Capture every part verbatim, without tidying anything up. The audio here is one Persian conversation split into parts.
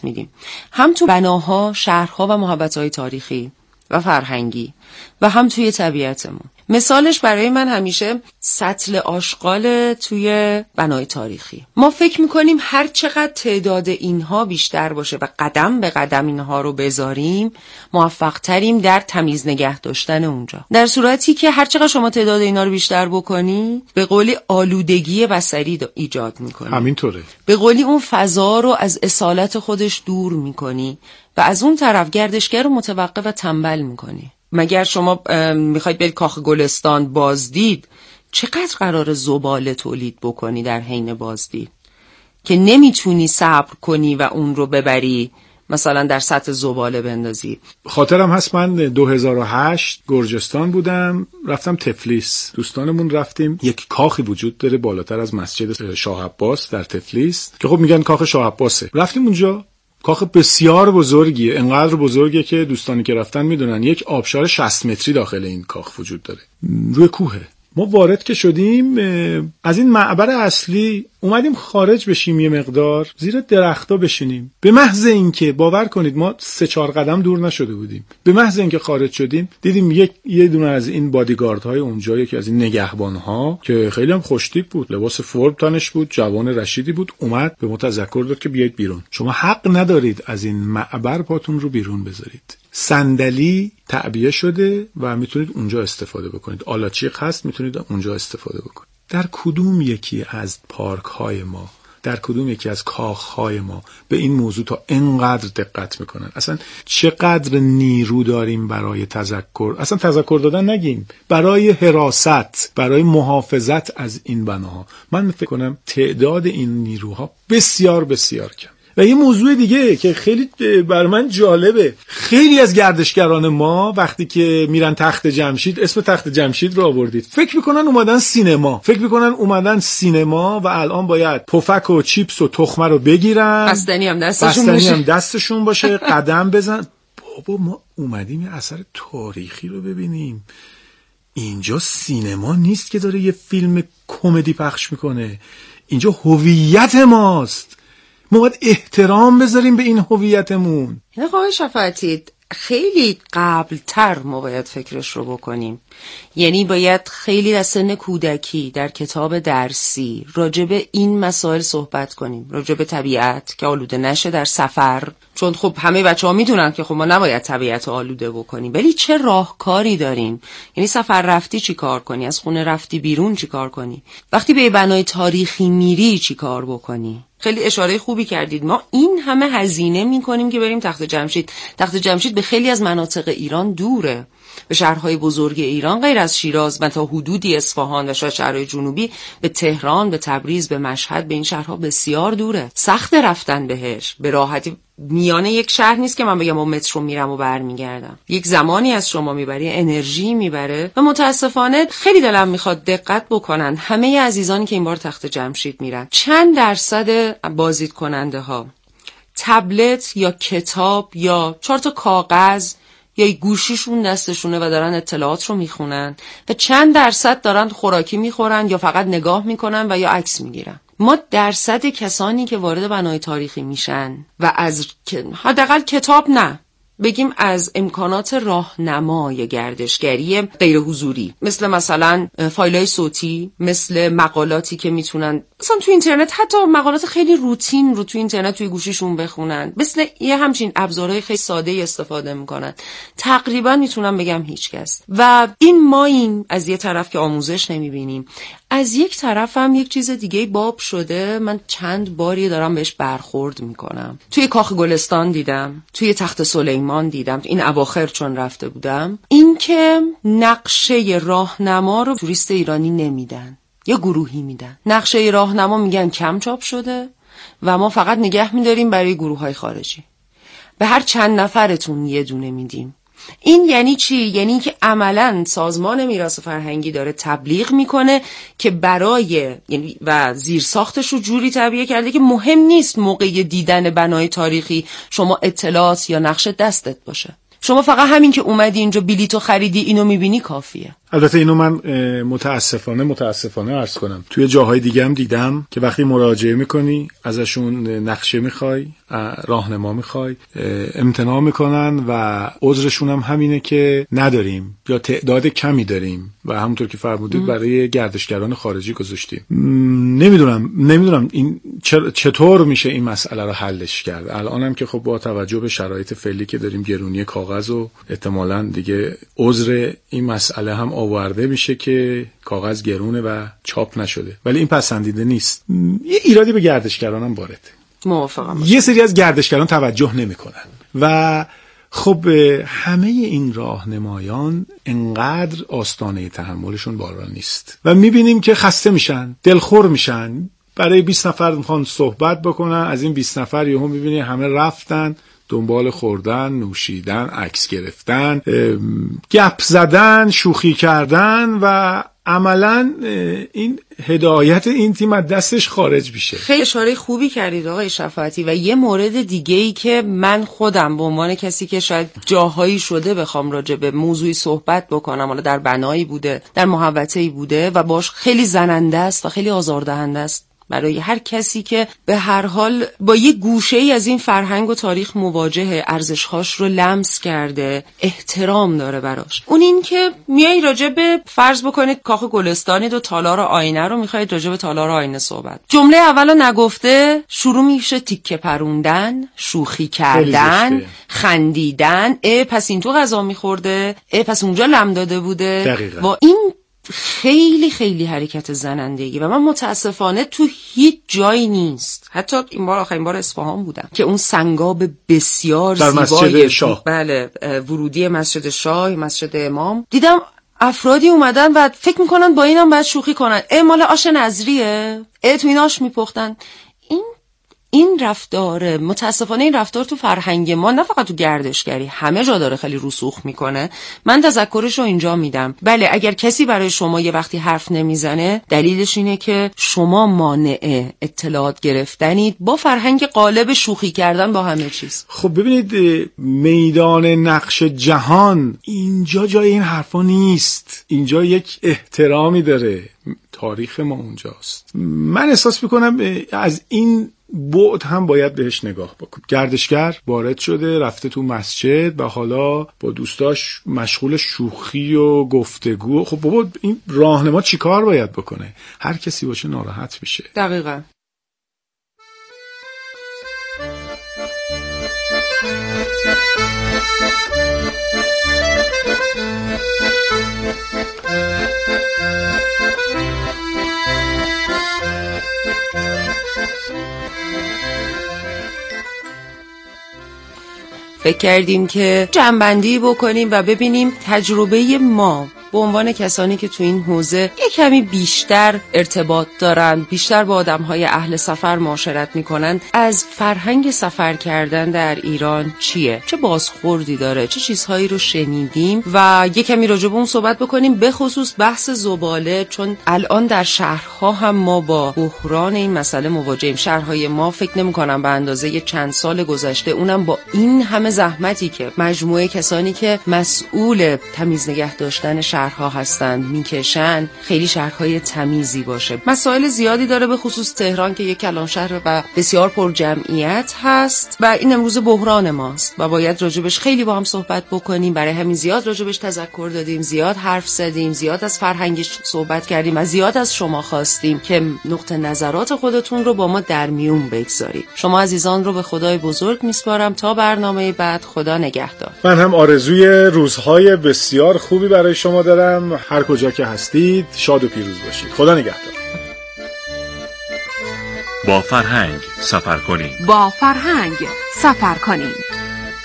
اهمیت میدیم، هم تو بناها، شهرها و محوطه‌های تاریخی و فرهنگی و هم توی طبیعتمون. مثالش برای من همیشه سطل آشغال توی بنای تاریخی. ما فکر میکنیم هر چقدر تعداد اینها بیشتر باشه و قدم به قدم اینها رو بذاریم موفق تریم در تمیز نگه داشتن اونجا، در صورتی که هر چقدر شما تعداد اینا رو بیشتر بکنی به قولی آلودگی بصری ایجاد میکنی. همینطوره. به قولی اون فضا رو از اصالت خودش دور میکنی و از اون طرف گردشگر رو متوقف و تنبل میکنی. مگر شما میخواید برید کاخ گلستان بازدید، چقدر قرار زباله تولید بکنی در حین بازدید که نمیتونی صبر کنی و اون رو ببری مثلا در سطح زباله بندازی. خاطرم هست من دو هزار و هشت گرجستان بودم، رفتم تفلیس، دوستانمون رفتیم، یک کاخی وجود داره بالاتر از مسجد شاه عباس در تفلیس که خب میگن کاخ شاه عباسه. رفتیم اونجا، کاخ بسیار بزرگیه، انقدر بزرگه که دوستانی که رفتن میدونن یک آبشار شصت متری داخل این کاخ وجود داره، روی کوهه. ما وارد که شدیم از این معبر اصلی اومدیم خارج بشیم، یه مقدار زیر درختا بشینیم. به محض اینکه باور کنید ما سه چهار قدم دور نشده بودیم، به محض اینکه خارج شدیم دیدیم یک یه دونه از این بادیگاردهای اونجا، یکی از این نگهبانها که خیلی هم خوشتیپ بود، لباس فرم تنش بود، جوان رشیدی بود، اومد به ما تذکر داد که بیایید بیرون، شما حق ندارید از این معبر پاتون رو بیرون بذارید. صندلی تعبیه شده و میتونید اونجا استفاده بکنید، آلاچیق هست میتونید اونجا استفاده بکنید. در کدوم یکی از پارک های ما، در کدوم یکی از کاخ های ما به این موضوع تا اینقدر دقت میکنن؟ اصلا چقدر نیرو داریم برای تذکر، اصلا تذکر دادن نگیم، برای حراست، برای محافظت از این بناها. من فکر کنم تعداد این نیروها بسیار بسیار کم. و یه موضوع دیگه که خیلی بر من جالبه، خیلی از گردشگران ما وقتی که میرن تخت جمشید، اسم تخت جمشید رو آوردید، فکر میکنن اومدن سینما، فکر میکنن اومدن سینما و الان باید پفک و چیپس و تخمه رو بگیرن، بستنی هم دستشون بستنی باشه, هم دستشون باشه قدم بزن. بابا ما اومدیم یه اثر تاریخی رو ببینیم، اینجا سینما نیست که داره یه فیلم کمدی پخش میکنه، اینجا هویت ماست، ما باید احترام بذاریم به این هویتمون. این آقای شفاعتی خیلی قبلتر ما باید فکرش رو بکنیم، یعنی باید خیلی از سن کودکی در کتاب درسی راجع به این مسائل صحبت کنیم، راجع به طبیعت که آلوده نشه در سفر، چون خب همه بچه‌ها میدونن که خب ما نباید طبیعت آلوده بکنیم، ولی چه راهکاری داریم؟ یعنی سفر رفتی چی کار کنی، از خونه رفتی بیرون چی کار کنی، وقتی به بنای تاریخی میری چی کار بکنی. خیلی اشاره خوبی کردید، ما این همه هزینه میکنیم که بریم تخت جمشید. تخت جمشید به خیلی از مناطق ایران دوره، به شهرهای بزرگ ایران غیر از شیراز و تا حدودی اصفهان و شاید شهرهای جنوبی به تهران، به تبریز، به مشهد، به این شهرها بسیار دوره، سخت رفتن بهش، به راحتی میانه یک شهر نیست که من بگم با مترو میرم و برمیگردم، یک زمانی از شما میبره، انرژی میبره و متاسفانه خیلی دلم میخواد دقت بکنن همه عزیزانی که این بار تخت جمشید میرن، چند درصد بازدید کننده ها تبلت یا کتاب یا چهار تا کاغذ یا گوشیشون دستشونه و دارن اطلاعات رو میخونن و چند درصد دارن خوراکی میخورن یا فقط نگاه میکنن و یا عکس میگیرن. ما درصد کسانی که وارد بنای تاریخی میشن و از حداقل کتاب نه بگیم از امکانات راهنمای گردشگری غیر حضوری، مثل مثلا فایل‌های صوتی، مثل مقالاتی که میتونن مثلا تو اینترنت، حتی مقالات خیلی روتین رو تو اینترنت توی گوشیشون بخونن، مثل یه همچین ابزارهای خیلی ساده استفاده میکنن، تقریبا میتونم بگم هیچ کس. و این ما این از یه طرف که آموزش نمیبینیم، از یک طرف هم یک چیز دیگه باب شده، من چند باری دارم بهش برخورد میکنم. توی کاخ گلستان دیدم، توی تخت سلیمان دیدم، این اواخر چون رفته بودم، این که نقشه راهنما رو توریست ایرانی نمیدن یا گروهی میدن. نقشه راهنما میگن کم چاپ شده و ما فقط نگه میداریم برای گروه‌های خارجی، به هر چند نفرتون یه دونه میدیم. این یعنی چی؟ یعنی که عملاً سازمان میراث فرهنگی داره تبلیغ میکنه که برای یعنی و زیرساختش رو جوری تعبیه کرده که مهم نیست موقع دیدن بنای تاریخی شما اطلاعات یا نقشه دستت باشه، شما فقط همین که اومدی اینجا بلیتو خریدی اینو میبینی کافیه. البته اینو من متاسفانه متاسفانه عرض کنم توی جاهای دیگه هم دیدم که وقتی مراجعه میکنی ازشون نقشه میخوای، راهنما میخوای، امتناع میکنن و عذرشون هم همینه که نداریم یا تعداد کمی داریم و همونطور که فرمودید برای گردشگران خارجی گذاشتیم. نمیدونم نمیدونم این چطور میشه این مسئله رو حلش کرد. الانم که خب با توجه به شرایط فعلی که داریم، گرونی کاغذ و احتمالاً دیگه عذر این مسئله هم آورده میشه که کاغذ گرونه و چاپ نشده، ولی این پسندیده نیست. یه ایرادی به گردشگران هم وارده. موافقم. یه سری از گردشگران توجه نمیکنن و خب همه این راهنمایان انقدر آستانه تحملشون بالا نیست و میبینیم که خسته میشن، دلخور میشن. برای بیست نفر میخوان صحبت بکنن، از این بیست نفر یهو میبینی همه رفتن دنبال خوردن، نوشیدن، عکس گرفتن، گپ زدن، شوخی کردن و عملاً این هدایت این تیم از دستش خارج میشه. خیلی اشاره خوبی کردید آقای شفاعتی. و یه مورد دیگه‌ای که من خودم به عنوان کسی که شاید جاهایی شده بخوام راجع به موضوعی صحبت بکنم، حالا در بنایی بوده، در محوطه‌ای بوده و باش خیلی زننده است و خیلی آزاردهنده است برای هر کسی که به هر حال با یه گوشه‌ای از این فرهنگ و تاریخ مواجهه، ارزش‌هاش رو لمس کرده، احترام داره براش. اون این که میای راجع به فرض بکنید کاخ گلستانید و تالار آینه رو میخواید راجع به تالار آینه صحبت. جمله اولو نگفته شروع میشه تیکه پروندن، شوخی کردن، خندیدن. اه پس این تو غذا میخورده، اه پس اونجا لم داده بوده. دقیقاً. و این خیلی خیلی حرکت زنندگی و من متاسفانه تو هیچ جایی نیست. حتی این بار آخرین بار اصفهان بودم که اون سنگاب بسیار در مسجد شاه، بله، ورودی مسجد شاه، مسجد امام، دیدم افرادی اومدن و فکر میکنن با اینم باید شوخی کنن. اه مال آش نظریه، اه تو این آش میپختن. این این رفتار، متاسفانه این رفتار تو فرهنگ ما نه فقط تو گردشگری، همه جا داره خیلی رسوخ میکنه. من تذکرش رو اینجا میدم. بله، اگر کسی برای شما یه وقتی حرف نمیزنه، دلیلش اینه که شما مانع اطلاعات گرفتنید با فرهنگ غالب شوخی کردن با همه چیز. خب ببینید، میدان نقش جهان اینجا جای این حرفا نیست. اینجا یک احترامی داره، تاریخ ما اونجاست. من احساس میکنم از این بعد هم باید بهش نگاه بکن. گردشگر وارد شده، رفته تو مسجد و حالا با دوستاش مشغول شوخی و گفتگو. خب بابا این راهنما چی کار باید بکنه؟ هر کسی باشه ناراحت میشه. دقیقاً. فکر کردیم که جمع‌بندی بکنیم و ببینیم تجربه ما به عنوان کسانی که تو این حوزه یک کمی بیشتر ارتباط دارن، بیشتر با آدم‌های اهل سفر معاشرت میکنن، از فرهنگ سفر کردن در ایران چیه؟ چه بازخوردی داره؟ چه چیزهایی رو شنیدیم؟ و یک کمی راجع به اون صحبت بکنیم، به خصوص بحث زباله، چون الان در شهرها هم ما با بحران این مسئله مواجهیم. شهرهای ما فکر نمی‌کنم به اندازه چند سال گذشته، اونم با این همه زحمتی که مجموعه کسانی که مسئول تمیز نگه داشتن شهرها هستند میکشن، خیلی شهرهای تمیزی باشه. مسائل زیادی داره، به خصوص تهران که یک کلان شهر و بسیار پر جمعیت هست و این امروز بحران ماست و باید راجبش خیلی با هم صحبت بکنیم. برای همین زیاد راجبش تذکر دادیم، زیاد حرف زدیم، زیاد از فرهنگش صحبت کردیم و زیاد از شما خواستیم که نقطه نظرات خودتون رو با ما در میون بگذارید. شما عزیزان رو به خدای بزرگ میسپارم تا برنامه بعد. خدا نگهدار. من هم آرزوی روزهای بسیار خوبی برای شما دارم. هر کجا که هستید شاد و پیروز باشید. خدا نگهدار. با فرهنگ سفر کنید. با فرهنگ سفر کنید.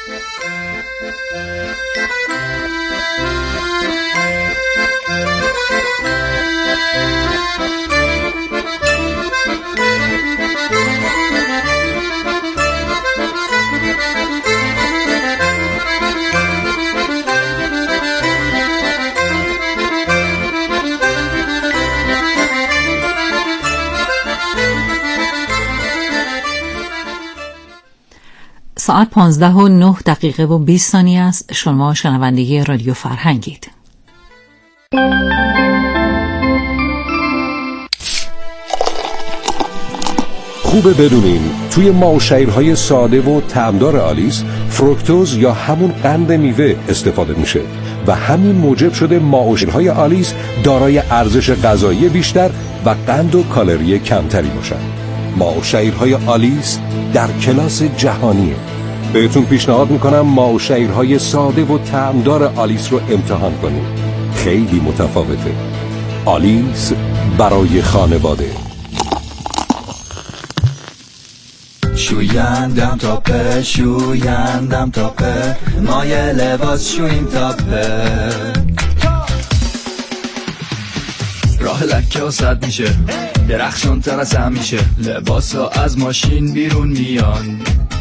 ساعت پانزده و نه دقیقه و بیست ثانیه است. شما شنونده رادیو فرهنگید. خوبه بدونین توی ماوشیرهای ساده و طعمدار آلیس فروکتوز یا همون قند میوه استفاده میشه و همین موجب شده ماوشیرهای آلیس دارای ارزش غذایی بیشتر و قند و کالری کمتری باشن. ماوشیرهای آلیس در کلاس جهانیه. بهتون پیشنهاد میکنم ماوشیرهای ساده و طعمدار آلیس رو امتحان کنید. خیلی متفاوته. آلیس برای خانواده. شویندم تاپه شویندم تاپه مایه لباس شویم تاپه راه لکه و صد میشه درخشان تر از همیشه لباس ها از ماشین بیرون میان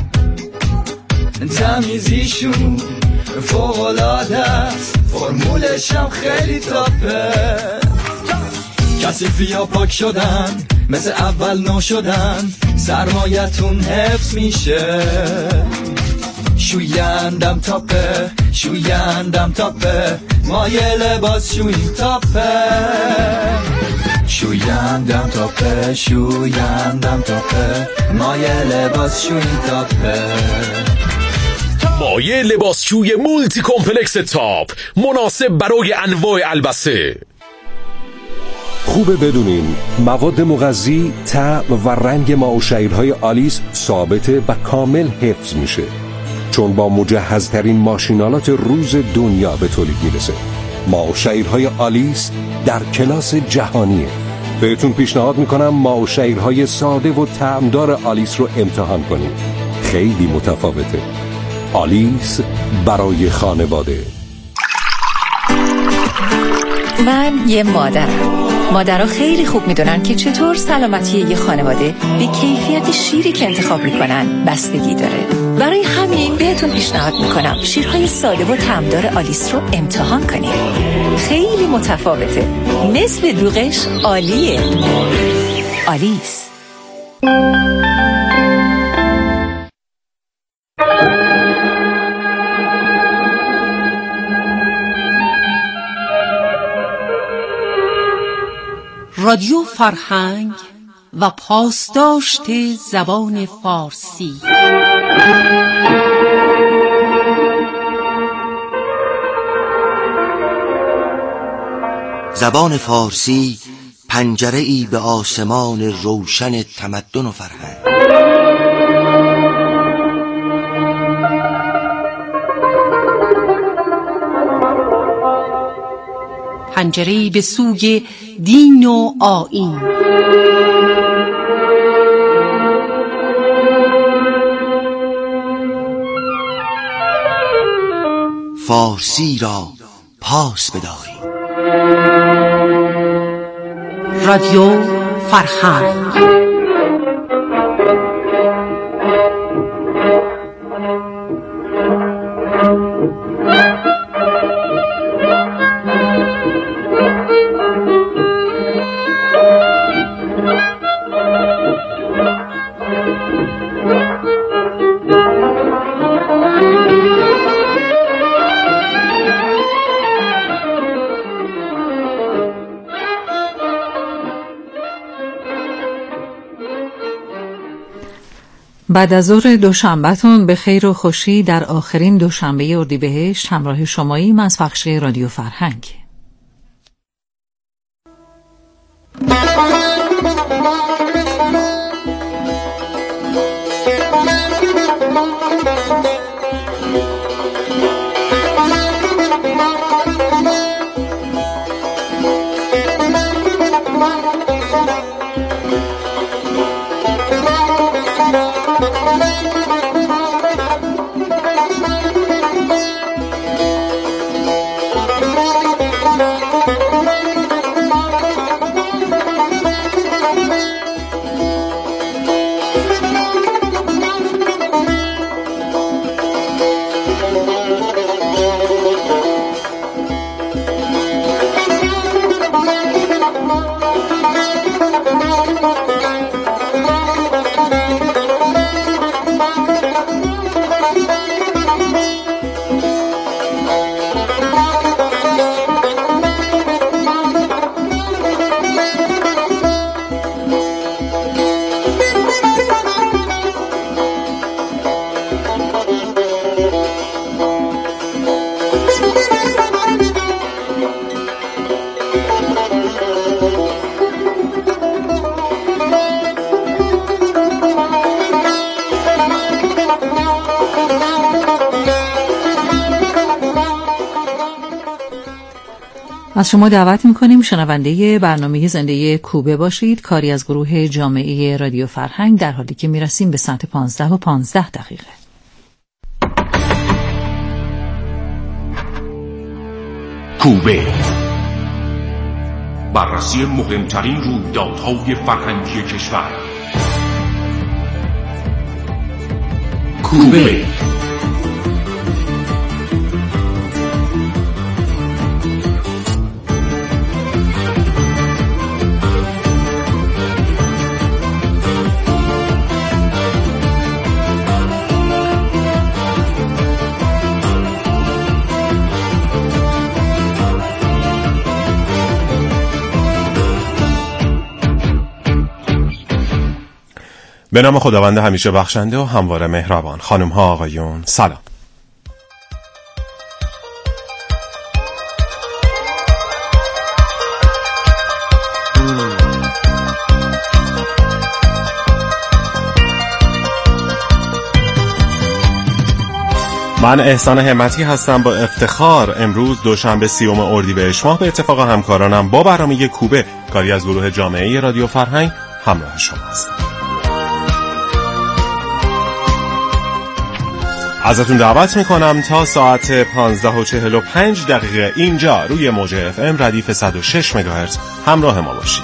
تمیزیشون فوق‌العاده است فرمولش هم خیلی تاپه کثیفی ها پاک شدن مثل اول نو شدن سرمایتون حفظ میشه شویندم تاپه شویندم تاپه مایه لباس شویم تاپه شویندم تاپه شویندم تاپه مایه لباس شویم تاپه مایه لباسشوی مولتی کمپلکس تاپ مناسب برای انواع البسه. خوبه بدونین مواد مغذی، طعم و رنگ ماوشیرهای آلیس ثابته و کامل حفظ میشه چون با مجهزترین ماشینالات روز دنیا به تولید میرسه. ماوشیرهای آلیس در کلاس جهانیه. بهتون پیشنهاد میکنم ماوشیرهای ساده و طعمدار آلیس رو امتحان کنید. خیلی متفاوته. آلیس برای خانواده. من یه مادرم. مادرها خیلی خوب میدونن که چطور سلامتی یه خانواده به کیفیت شیری که انتخاب میکنن بستگی داره. برای همین بهتون پیشنهاد میکنم شیرهای ساده و طعمدار آلیس رو امتحان کنید. خیلی متفاوته. مثل دوغش عالیه. آلیس. رادیو فرهنگ و پاسداشت زبان فارسی. زبان فارسی پنجره‌ای به آسمان روشن تمدن و فرهنگ. پنجره‌ای به سوی دین و آیین. فارسی را پاس بداریم. رادیو فرهنگ. بعد از ظهر دوشنبهتون به خیر و خوشی در آخرین دوشنبه اردیبهشت همراه شماییم از بخش رادیو فرهنگ. از شما دعوت میکنیم شنونده برنامه زنده کوبه باشید، کاری از گروه جامعه رادیو فرهنگ، در حالی که میرسیم به ساعت پانزده و پانزده دقیقه. کوبه، بررسی مهمترین رویدادهای فرهنگی کشور. کوبه به نام خداوند همیشه بخشنده و همواره مهربان. خانم ها آقایون سلام. من احسان همتی هستم. با افتخار امروز دوشنبه سیوم اردیبهشت ماه به اتفاق همکارانم با برنامه کوبه، کاری از گروه جامعه رادیو فرهنگ، همراه شما هستم. ازتون دعوت میکنم تا ساعت پانزده و چهل و پنج دقیقه اینجا روی موج اف ام ردیف صد و شش مگاهرتز همراه ما باشید.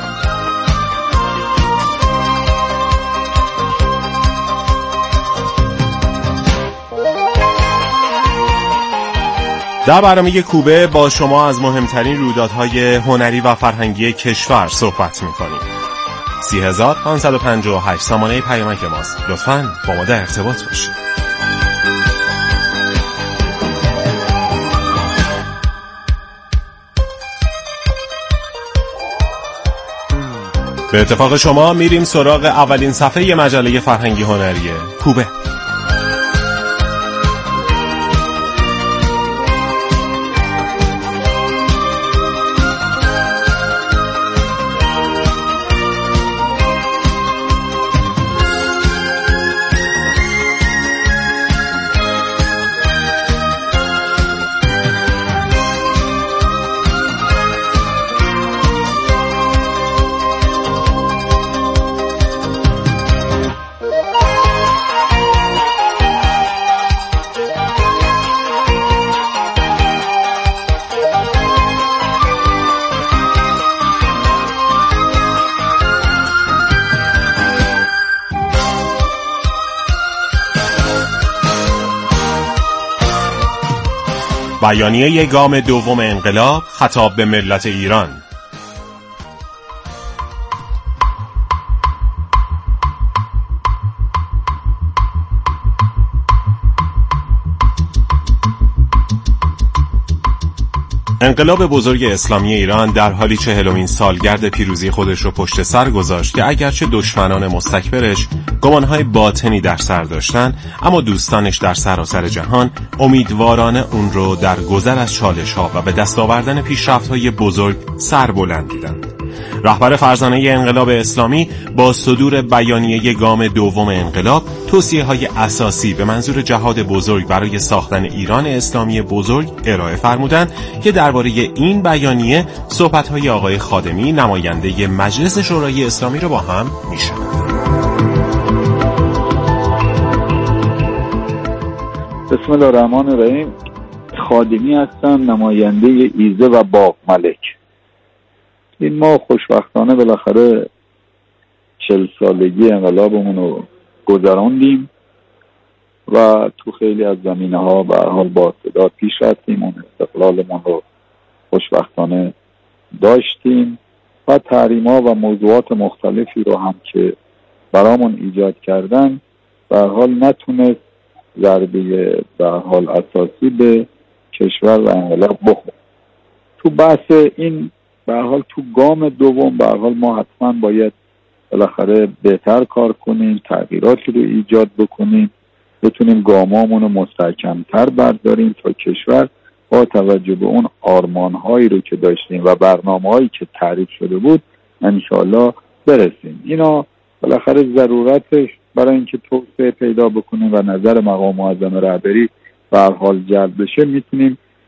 در برنامه کوبه با شما از مهمترین رویدادهای هنری و فرهنگی کشور صحبت میکنیم. سی هزار پانصد و پنجاه و هشت سامانه پیامک ماست. لطفاً با ما در ارتباط باشید. به اتفاق شما میریم سراغ اولین صفحه مجله فرهنگی هنری کوبه. بیانیه گام دوم انقلاب، خطاب به ملت ایران. انقلاب بزرگ اسلامی ایران در حالی چهلمین سالگرد پیروزی خودش رو پشت سر گذاشت که اگرچه دشمنان مستکبرش گمانهای باطنی در سر داشتن، اما دوستانش در سراسر جهان امیدوارانه اون رو در گذر از چالش‌ها و به دست آوردن پیشرفت‌های بزرگ سربلند دیدند. رهبر فرزانه انقلاب اسلامی با صدور بیانیه گام دوم انقلاب توصیه‌های اساسی به منظور جهاد بزرگ برای ساختن ایران اسلامی بزرگ ارائه فرمودند که درباره این بیانیه صحبت‌های آقای خادمی، نماینده مجلس شورای اسلامی رو با هم می‌شنویم. بسم الله الرحمن الرحیم. خادمی هستم، نماینده ایزه و باغ ملک. این ما خوشبختانه بالاخره چل سالگی انقلابمون رو گذراندیم و تو خیلی از زمینه ها به هر حال با صدا پیش رفتیم. اون استقلالمون رو خوشبختانه داشتیم و تحریم ها و موضوعات مختلفی رو هم که برامون ایجاد کردن به هر حال نتونست ضربه به هر حال اساسی به کشور و انقلاب بخوره. تو بحث این به هر حال تو گام دوم به هر حال ما حتما باید بالاخره بهتر کار کنیم، تغییراتی رو ایجاد بکنیم، بتونیم گامامون رو مستحکم‌تر برداریم تا کشور با توجه به اون آرمان‌هایی رو که داشتیم و برنامه‌هایی که تعریف شده بود انشاءالله برسیم. اینا بالاخره ضرورتش برای اینکه توسعه پیدا بکنیم و نظر مقام معظم رهبری به هر حال جلب بشه، میتونیم به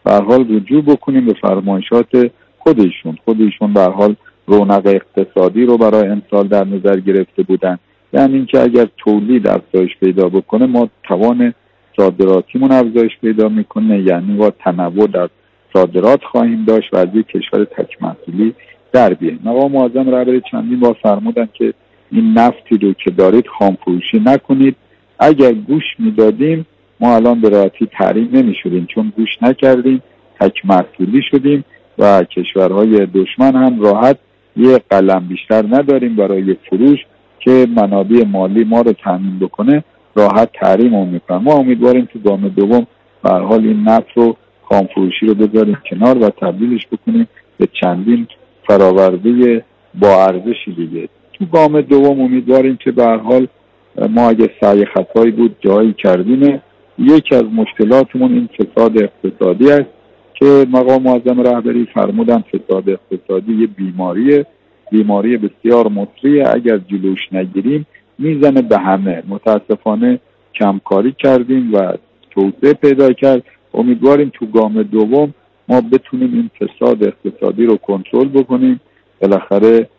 به هر حال رجوع بکنیم به فرمایشات خودشون. خودشون به هر حال رونق اقتصادی رو برای امسال در نظر گرفته بودن، یعنی اینکه اگر تولید افزایش پیدا بکنه ما توان صادراتیمون افزایش پیدا میکنه، یعنی با تنوع در صادرات خواهیم داشت و از یک کشور تک محصولی در بیاییم. مقام معظم رهبری چندین بار فرمودن که این نفتی رو که دارید خام فروشی نکنید. اگر گوش میدادیم ما الان به راحتی تحریم نمیشدیم، چون گوش نکردیم تک محصولی شدیم و کشورهای دشمن هم راحت یه قلم بیشتر نداریم برای فروش که منابع مالی ما رو تامین بکنه، راحت تحریم رو میکنن. ما امیدواریم تو گام دوم به هر حال این نفت رو خام فروشی رو بذاریم کنار و تبدیلش بکنیم به چندین فراورده با ارزشی دیگه. تو گام دوم امیدواریم که به هر حال ما اگه سعی خطایی بود جایی کردیم. یکی از مشکلاتمون این فساد اقتصادی است که مقام معظم رهبری فرمودن فساد اقتصادی یه بیماریه، بیماری بسیار مطریه، اگر جلوش نگیریم میزنه به همه. متاسفانه کمکاری کردیم و توسعه پیدا کرد. امیدواریم تو گام دوم ما بتونیم این فساد اقتصادی رو کنترل بکنیم، بالاخره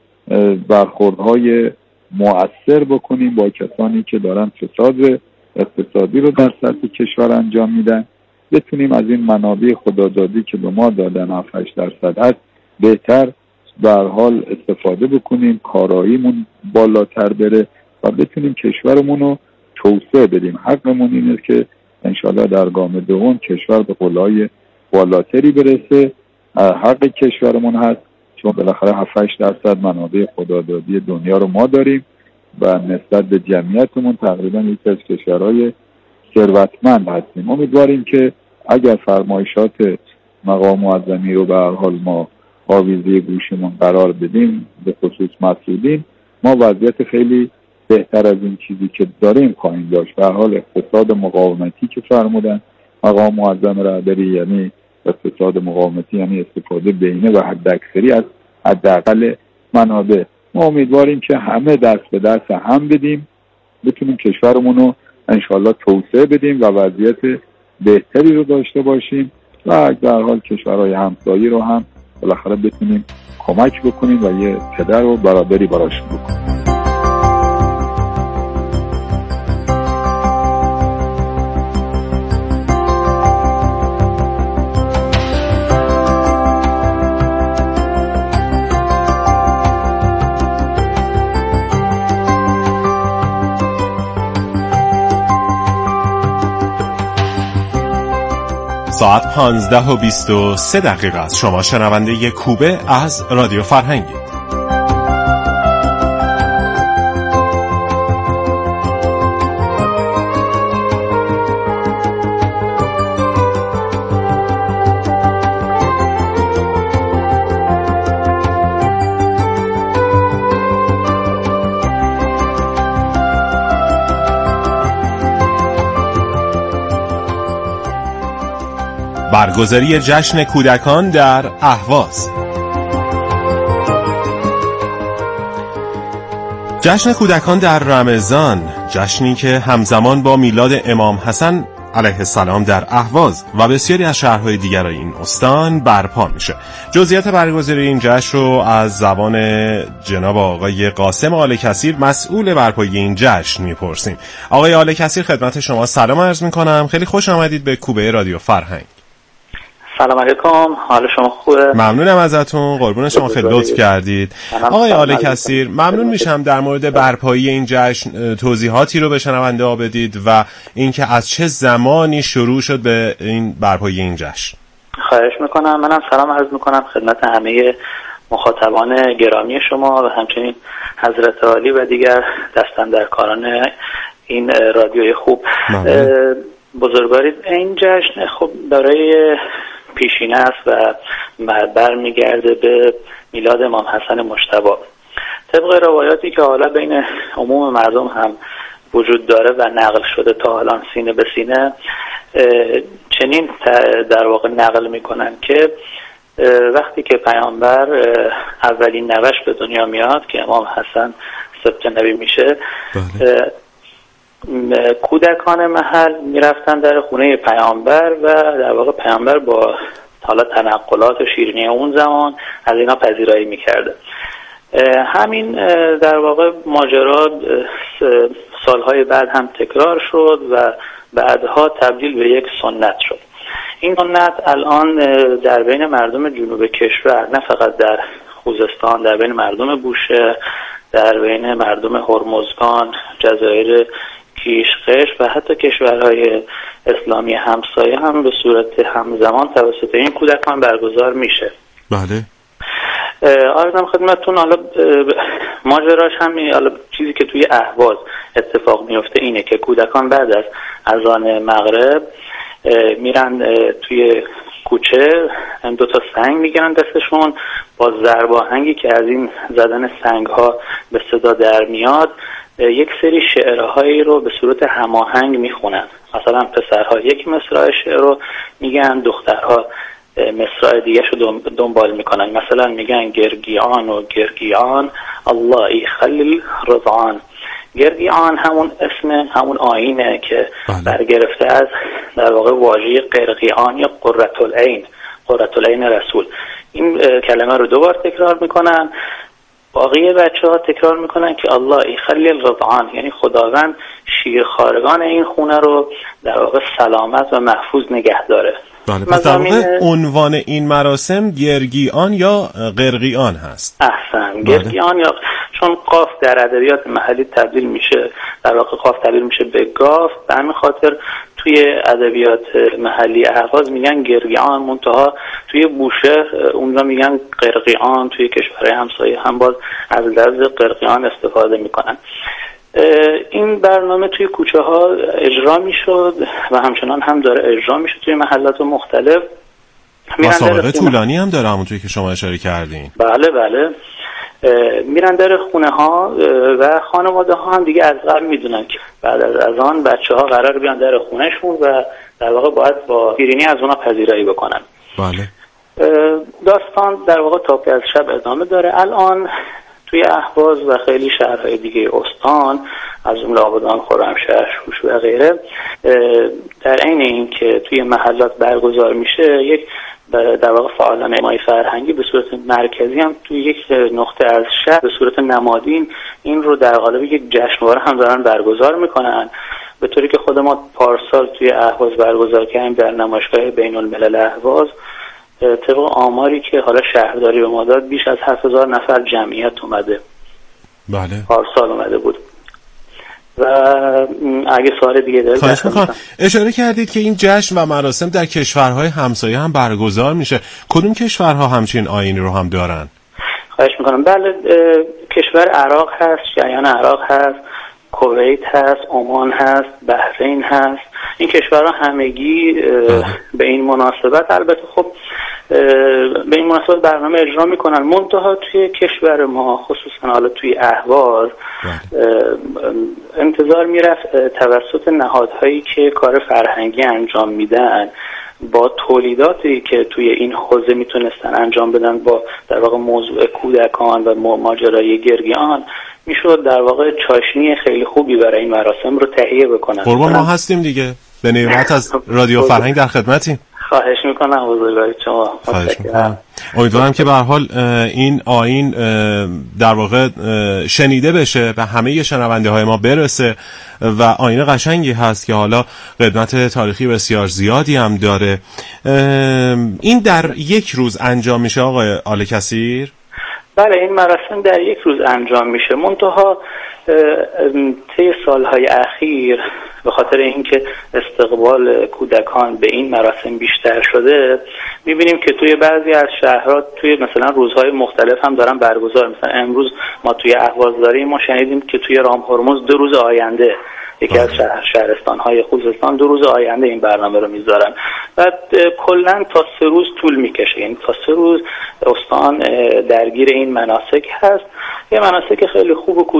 برخوردهای مؤثر بکنیم با کسانی که دارن فساد اقتصادی رو در سطح کشور انجام میدن، بتونیم از این منابع خدادادی که به ما دادن هفت هشت درصد هست بهتر به هر حال استفاده بکنیم، کاراییمون بالاتر بره و بتونیم کشورمون رو توسعه بدیم. حقمون اینه که انشالله در گام دوم کشور به قله‌های بالاتری برسه. حق کشورمون هست چون بالاخره هفت هشت درصد منابع خدادادی دنیا رو ما داریم و نسبت به جمعیتمون تقریبا یکی از کشورهای ثروتمند هستیم. امیدواریم که اگر فرمایشات مقام معظمی رو به هر حال ما آویزه گوشمون قرار بدیم، به خصوص مسئولین، ما وضعیت خیلی بهتر از این چیزی که داریم خواهیم داشت. به هر حال اقتصاد مقاومتی که فرمودن مقام معظم رهبری، یعنی اقتصاد مقاومتی یعنی استفاده بینه و حداکثری از حداقل منابع. ما امیدواریم که همه دست به دست هم بدیم، بتونیم کشورمون رو انشالله توسعه بدیم و وضعیت بهتری رو داشته باشیم و در حال کشورهای همسایه رو هم بالاخره بتونیم کمک بکنیم و یه پدر و برادری براشون بکنیم. ساعت پانزده و بیست و سه دقیقه است. شما شنونده کوبه از رادیو فرهنگید. برگزاری جشن کودکان در اهواز. جشن کودکان در رمضان، جشنی که همزمان با میلاد امام حسن علیه السلام در اهواز و بسیاری از شهرهای دیگر این استان برپا میشه. جزئیات برگزاری این جشن رو از زبان جناب آقای قاسم آل کثیر مسئول برپایی این جشن میپرسیم. آقای آل کثیر خدمت شما سلام عرض میکنم. خیلی خوش آمدید به کوبه رادیو فرهنگ. سلام علیکم، حال شما خوبه؟ ممنونم ازتون، قربون شما، خیلی لطف کردید. آقای آل کثیر، ممنون میشم در مورد برپایی این جشن توضیحاتی رو به شنونده ها بدید و اینکه از چه زمانی شروع شد به این برپایی این جشن. خواهش میکنم. منم سلام عرض میکنم خدمت همه مخاطبان گرامی شما و همچنین حضرت عالی و دیگر دستاندرکاران این رادیوی خوب. بزرگوارید، این جشن خب برای پیشینه است و برمیگرده به میلاد امام حسن مجتبی. طبق روایاتی که حالا بین عموم مردم هم وجود داره و نقل شده تا الان سینه به سینه، چنین در واقع نقل میکنن که وقتی که پیامبر اولین نوش به دنیا میاد که امام حسن سبط نبی میشه، کودکان محل میرفتن در خونه پیامبر و در واقع پیامبر با حالا تنقلات و شیرینی اون زمان از اینا پذیرایی میکرده. همین در واقع ماجرا سالهای بعد هم تکرار شد و بعدها تبدیل به یک سنت شد. این سنت الان در بین مردم جنوب کشور، نه فقط در خوزستان، در بین مردم بوشهر، در بین مردم هرمزگان، جزایر کیش، قشم و حتی کشورهای اسلامی همسایه هم به صورت همزمان توسط این کودکان برگزار میشه. بله. عرضم خدمتتون حالا ماجراش هم حالا چیزی که توی اهواز اتفاق میفته اینه که کودکان بعد از اذان مغرب میرن توی کوچه، دو تا سنگ میگیرن دستشون، با ضرب آهنگی که از این زدن سنگ ها به صدا در میاد یک سری شعرهایی رو به صورت هماهنگ میخونن. مثلا پسرها یک مصرع شعر رو میگن، دخترها مصرع دیگه شو دنبال میکنن. مثلا میگن گرگیان و گرگیان الله خلیل رضعان. گرگیان همون اسم همون آیینه که برگرفته از در واقع واژه قرقیان یا قرة العین، قرة العین رسول. این کلمه رو دوبار تکرار میکنن. باقی بچه ها تکرار میکنن که الله خلیل رضعان، یعنی خداوند شیرخوارگان این خونه رو در واقع سلامت و محفوظ نگه داره. بله، پس در واقع عنوان این مراسم گرگیان یا قرقیان هست. احسن، گرگیان یا چون قاف در ادبیات محلی تبدیل میشه، در واقع قاف تبدیل میشه به گاف، به همین خاطر توی ادبیات محلی اهواز میگن گرگیان، منتها توی بوشهر اونجا میگن قرقیان، توی کشورهای همسایه هم باز از لفظ قرقیان استفاده میکنن. این برنامه توی کوچه ها اجرا میشد و همچنان هم داره اجرا میشه توی محلات مختلف. مسابقه طولانی هم داره همونطوری که شما اشاره کردین. بله بله، میرن در خونه ها و خانواده ها هم دیگه از قبل میدونن که بعد از اذان بچه ها قرار بیان در خونهشون و در واقع باید با شیرینی از اونا پذیرایی بکنن. بله. داستان در واقع تا از شب ادامه داره. الان توی اهواز و خیلی شهرهای دیگه استان از جمله آبادان، خرمشهر، شوش و غیره، در عین این که توی محلات برگزار میشه، یک در واقع فعالان اجتماعی فرهنگی به صورت مرکزی هم توی یک نقطه از شهر به صورت نمادین این رو در قالب یک جشنواره هم دارن برگزار میکنن، به طوری که خود ما پارسال توی اهواز برگزار کردیم در نمایشگاه بین الملل اهواز. طبق آماری که حالا شهرداری به ما داد بیش از هفت هزار نفر جمعیت اومده. بله. پارسال اومده بود. و اگه سوال دیگه دارید خواهش می‌کنم. اشاره کردید که این جشن و مراسم در کشورهای همسایه هم برگزار میشه. کدوم کشورها همچین آیینی رو هم دارن؟ خواهش میکنم. بله، کشور عراق هست، جریان عراق هست، کویت هست، عمان هست، بحرین هست. این کشورها همگی به این مناسبت البته خب به این مناسبت برنامه اجرا میکنن. منتها توی کشور ما خصوصا حالا توی اهواز انتظار میرفت توسط نهادهایی که کار فرهنگی انجام میدن با تولیداتی که توی این حوزه میتونستن انجام بدن با در واقع موضوع کودکان و ماجرای گرگیان، میشد در واقع چاشنی خیلی خوبی برای این مراسم رو تهیه بکنن. قربان ما هستیم دیگه، به نعمت از رادیو فرهنگ در خدمتیم. خواهش میکنم بزرگواری شما. خواهش میکنم. امیدوارم که به هر حال این آیین در واقع شنیده بشه و همه شنونده های ما برسه و آیین قشنگی هست که حالا قدمت تاریخی بسیار زیادی هم داره. این در یک روز انجام میشه آقای آل کثیر؟ بله، این مراسم در یک روز انجام میشه. منتها طی سالهای اخیر به خاطر اینکه استقبال کودکان به این مراسم بیشتر شده، میبینیم که توی بعضی از شهرها توی مثلا روزهای مختلف هم دارن برگزار. مثلا امروز ما توی اهواز داریم، ما شنیدیم که توی رام هرمز دو روز آینده یکی از شهر شهرستان‌های خوزستان دو روز آینده این برنامه رو میذارن و کلاً تا سه روز طول میکشه. یعنی تا سه روز استان درگیر این مناسک هست. یه مناسک خیلی خوب و